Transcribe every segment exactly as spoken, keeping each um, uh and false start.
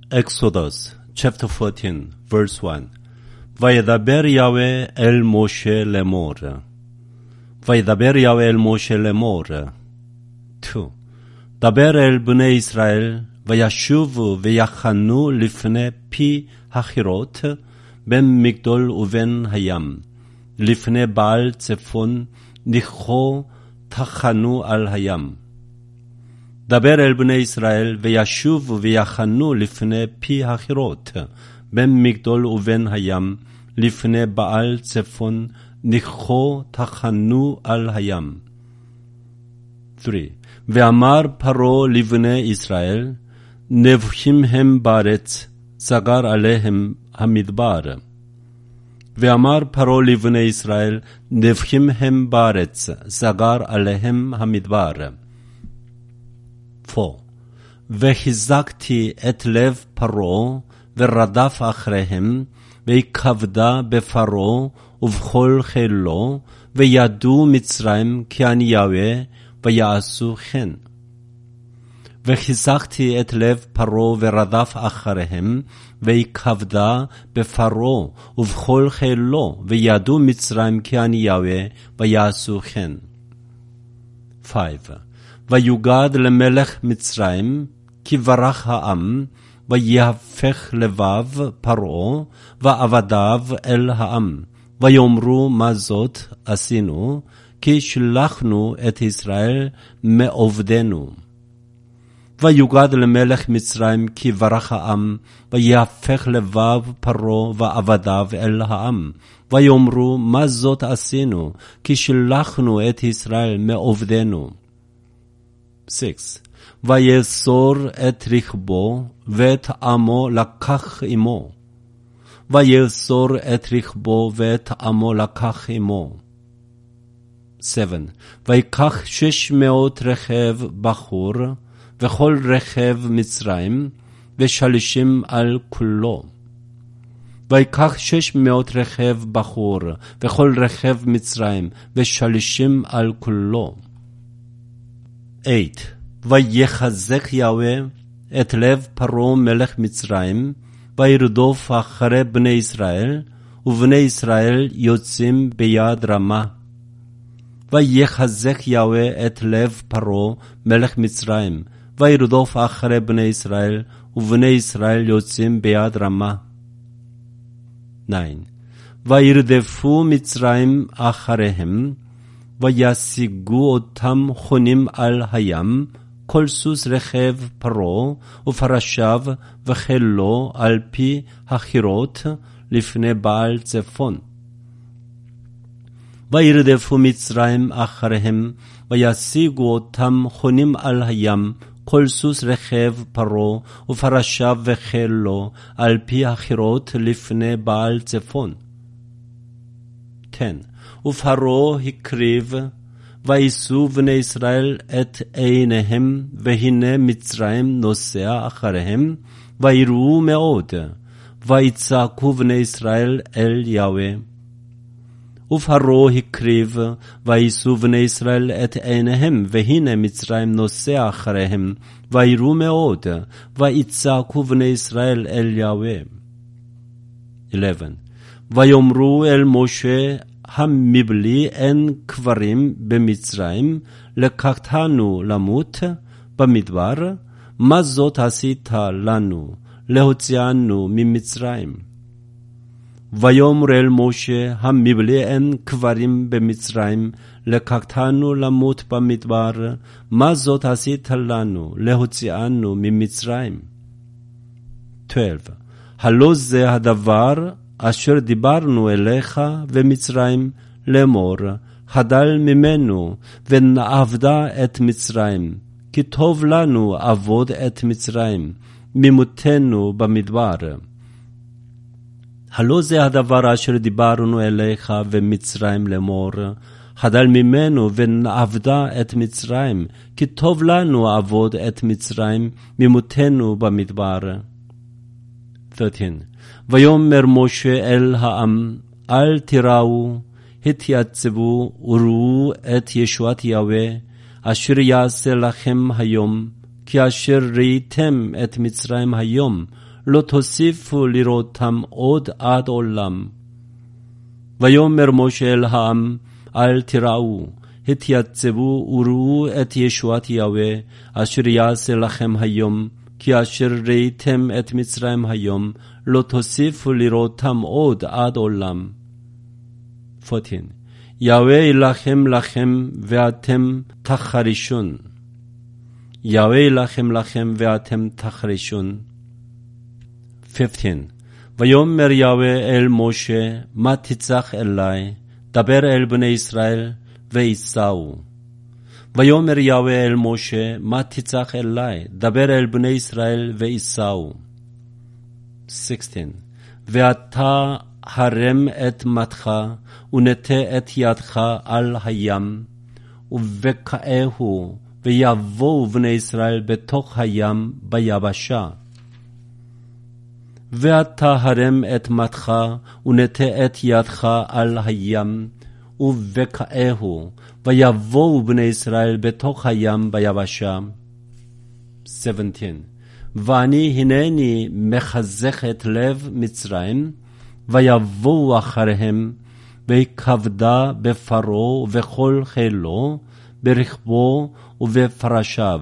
Exodus chapter fourteen verse one. וידבר יהוה אל משה לאמור. וידבר יהוה אל משה לאמור. two. דבר אל בני ישראל וישובו ויחנו לפני פי החירות בין מגדול ובין הים. לפני בעל צפון נכחו תחנו על הים. דבר אל בני ישראל וישובו ויחנו לפני פי החירות בין מגדול ובין הים. לפני בעל צפון נכחו תחנו על הים. three. ואמר פרעה לבני ישראל, נבוכים הם בארץ, סגר עליהם המדבר. ואמר פרעה לבני ישראל, נבוכים הם בארץ, סגר עליהם המדבר. four. והחזקתי את לב פרעה ורדף אחריהם, וכבדה בפרעה ובכל חילו, וידעו מצרים כי אני יהוה, ויעשו כן. והחזקתי את לב פרעה ורדף אחריהם, וכבדה בפרעה ובכל חילו, וידעו מצרים כי אני יהוה, ויעשו כן. five. ויוגד למלך מצרים, כי ברח העם, ויהפך לבב פרעה, ועבדיו אל העם, ויאמרו מה זאת עשינו, כי שלחנו את ישראל מעובדנו. ויוגד למלך מצרים, כי ברח העם, ויהפך לבב פרעה, ועבדיו אל העם, ויאמרו מה זאת עשינו, כי שלחנו את ישראל מעובדנו. six. ויסור את רכבו, ואת עמו לקח עמו. ויסור את רכבו, ואת עמו לקח עמו. seven. ויקח שש מאות רכב בחור, וכל רכב מצרים, ושלישים על כולו. ויקח שש מאות רכב בחור, וכל רכב מצרים, ושלישים על כולו. eight. ויחזק יהוה את לב פרעה מלך מצרים, וירדוף אחרי בני ישראל, ובני ישראל יוצאים ביד רמה. ויחזק יהוה את לב פרעה מלך מצרים, וירדוף אחרי בני ישראל, ובני ישראל יוצאים ביד רמה. nine. וירדפו מצרים אחריהם, וישיגו אותם חונים על הים, כל סוס רכב פרעה ופרשיו וחילו על פי החירות לפני בעל צפון. וירדפו מצרים אחריהם, וישיגו אותם חונים על הים, כל סוס רכב פרעה ופרשיו וחילו על פי החירות לפני בעל צפון. ten. ופרעה הקריב, וישאו בני ישראל את עיניהם, והנה מצרים נוסע אחריהם, ויראו מאוד, ויצעקו בני ישראל אל יהוה. ופרעה הקריב, וישאו בני ישראל את עיניהם, והנה מצרים נוסע אחריהם, ויראו מאוד, ויצעקו בני ישראל אל יהוה. eleven. ויאמרו אל משה, המבלי אין קברים במצרים, לקחתנו למות במדבר, מה זאת עשית לנו, להוציאנו ממצרים? ויאמר אל משה, המבלי אין קברים במצרים, לקחתנו למות במדבר, מה זאת עשית לנו, להוציאנו ממצרים? twelve. הלא זה הדבר אשר דיברנו אליך ומצרים, לאמור, חדל ממנו ונעבדה את מצרים, כי טוב לנו עבוד את מצרים, ממותנו במדבר. הלא זה הדבר אשר דיברנו אליך ומצרים, לאמור, חדל ממנו ונעבדה את מצרים, כי טוב לנו עבוד את מצרים, ממותנו במדבר. thirteen. ויאמר משה אל העם, אל תיראו, התייצבו וראו את ישועת יהוה, אשר יעשה לכם היום, כי אשר ראיתם את מצרים היום, לא תוסיפו לראותם עוד עד עולם. ויאמר משה אל העם, אל תיראו, התייצבו וראו את ישועת יהוה, אשר יעשה לכם היום, כי אשר ראיתם את מצרים היום, לא תוסיפו לראותם עוד עד עולם. ארבע עשרה. יהוה ילחם לכם ואתם תחרישון. יהוה ילחם לכם ואתם תחרישון. חמש עשרה. ויאמר יהוה אל משה, מה תצעק אלי? דבר אל בני ישראל וייסעו. ויאמר יהוה אל משה, מה תצעק אלי? דבר אל בני ישראל וייסעו. שש עשרה. ואתה הרם את מתך ונטה את ידך על הים, ובקעהו, ויבואו בני ישראל בתוך הים ביבשה. ואתה הרם את מתך ונטה את ידך על הים, ובקעהו, ויבואו בני ישראל בתוך הים ביבשה. שבע עשרה. ואני הנני מחזק את לב מצרים, ויבואו אחריהם, וכבדה בפרעה וכל חילו, ברכבו ובפרשיו.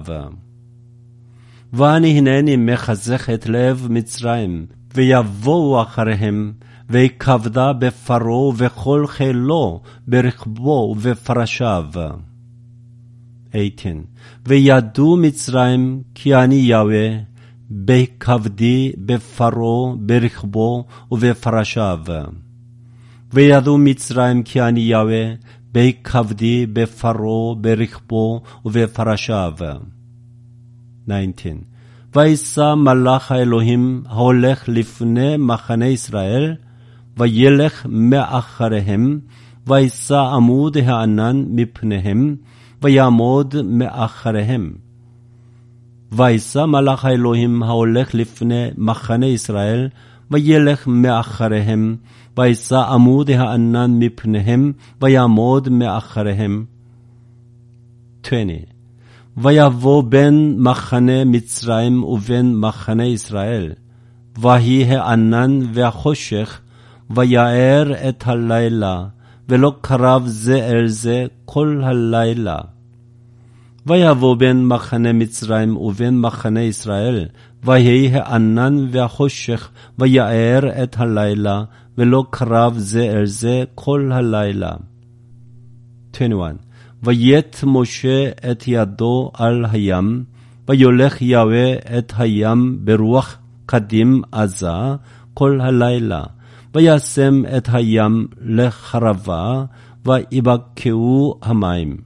ואני הנני מחזק את לב מצרים, ויבואו אחריהם, וכבדה בפרעה וכל חילו, ברכבו ובפרשיו. שמונה עשרה. וידעו מצרים כי אני יהוה, בכבדי בפרעה ברכבו ובפרשיו. וידעו מצרים כי אני יהוה, בכבדי בפרעה ברכבו ובפרשיו. תשע עשרה. ויסע מלאך האלוהים ההולך לפני מחנה ישראל, וילך מאחריהם, ויסע עמוד הענן מפניהם, ויעמוד מאחריהם. ויסע מלאך האלוהים ההולך לפני מחנה ישראל, וילך מאחריהם, ויסע עמוד הענן מפניהם, ויעמוד מאחריהם. עשרים. ויבוא בין מחנה מצרים ובין מחנה ישראל, ויהי הענן והחושך, ויער את הלילה, ולא קרב זה אל זה כל הלילה. ויבוא בין מחנה מצרים ובין מחנה ישראל, ויהי הענן והחושך, ויער את הלילה, ולא קרב זה אל זה כל הלילה. עשרים ואחת. ויית משה את ידו על הים, ויולך יהוה את הים ברוח קדים עזה כל הלילה, וישם את הים לחרבה, ויבקעו המים.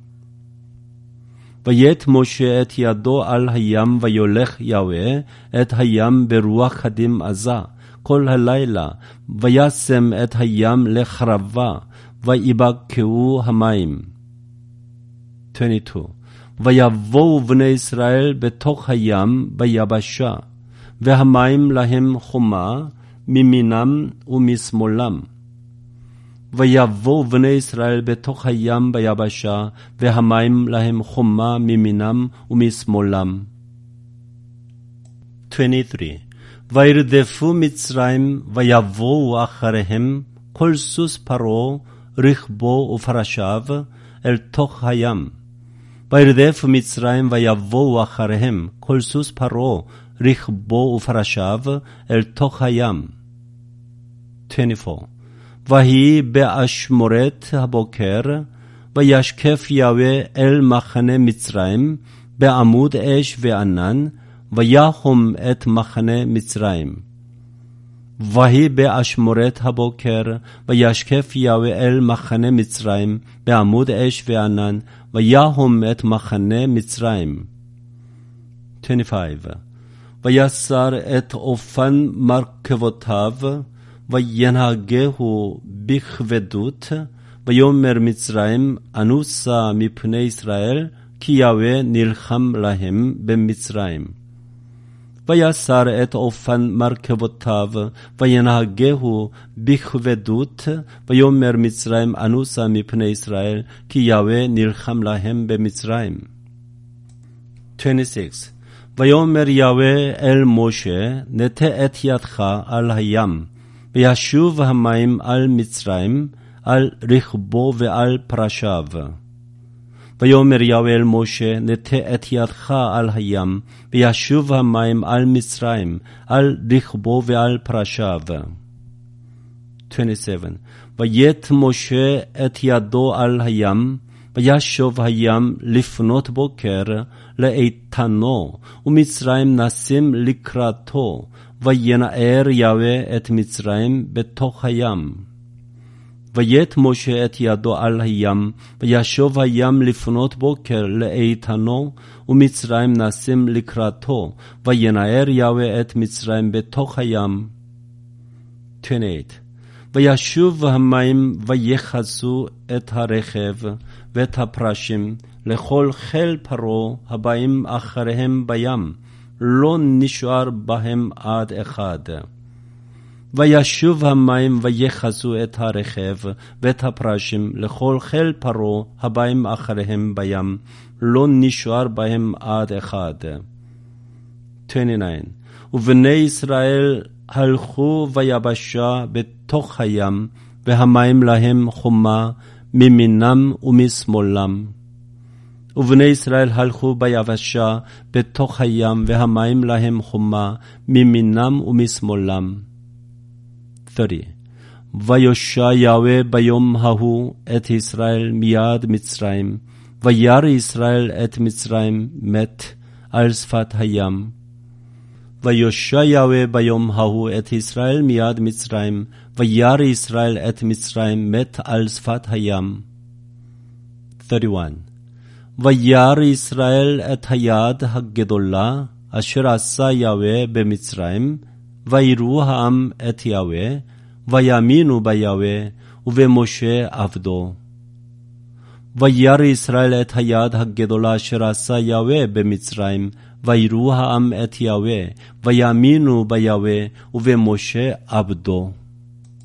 ויית משה את ידו על הים, ויולך יהוה את הים ברוח קדים עזה כל הלילה, וישם את הים לחרבה, ויבקעו המים. עשרים ושתיים. ויבואו בני ישראל בתוך הים ביבשה, והמים להם חומה מימינם ומשמאלם. ויבואו בני ישראל בתוך הים ביבשה, והמים להם חומה מימינם ומשמאלם. עשרים ושלוש. וירדפו מצרים, ויבואו אחריהם כל סוס פרעה, רכבו ופרשיו, אל תוך הים. וירדף מצרים, ויבואו אחריהם כל סוס פרעה, רכבו ופרשיו, אל תוך הים. עשרים וארבע. ויהי באשמורת הבוקר, וישקף יהוה אל מחנה מצרים, בעמוד אש וענן, ויחום את מחנה מצרים. ויהי באשמורת הבוקר, וישקף יהוה אל מחנה מצרים, בעמוד אש וענן, ויחום את מחנה מצרים. עשרים וחמש. ויסר את אופן מרכבותיו, וינהגהו בכבדות, ויאמר מצרים, אנוסה מפני ישראל, כי יהוה נלחם להם במצרים. ויסר את אופן מרכבותיו, וינהגהו בכבדות, ויאמר מצרים, אנוסה מפני ישראל, כי יהוה נלחם להם במצרים. עשרים ושש. ויאמר יהוה אל משה, נטה את ידך על הים, וישוב המים על מצרים, על רכבו ועל פרשיו. ויאמר יהוה אל משה, נטה את ידך על הים, וישוב המים על מצרים, על רכבו ועל פרשיו. twenty-seven. ויט משה את ידו על הים, וישוב הים לפנות בוקר לאיתנו, ומצרים נסים לקראתו, וינער יהוה את מצרים בתוך הים. ויט משה את ידו על הים, וישוב הים לפנות בוקר לאיתנו, ומצרים נסים לקראתו, וינער יהוה את מצרים בתוך הים. twenty-eight. וישוב המים ויחסו את הרכב ואת הפרשים לכל חיל פרעה הבאים אחריהם בים, לא נשאר בהם עד אחד. וישוב המים ויחסו את הרכב ואת הפרשים לכל חיל פרעה הבאים אחריהם בים, לא נשאר בהם עד אחד. twenty-nine. ובני ישראל הלכו ביבשה בתוך הים, והמים להם חומה מימינם ומשמאלם. ובני ישראל הלכו ביבשה בתוך הים, והמים להם חומה מימינם ומשמאלם. thirty. ויושע יהוה ביום ההוא את ישראל מיד מצרים, וירא ישראל את מצרים מת על שפת הים. ויושע יהוה ביום ההוא את ישראל מיד מצרים, וירא ישראל את מצרים מת על שפת הים. thirty-one. וירא ישראל את היד הגדולה אשר עשה יהוה במצרים, ויראו העם את יהוה, ויאמינו ביהוה ובמשה עבדו. וירא ישראל את היד הגדולה אשר עשה יהוה במצרים, ויראו העם את יהוה, ויאמינו ביהוה ובמשה עבדו.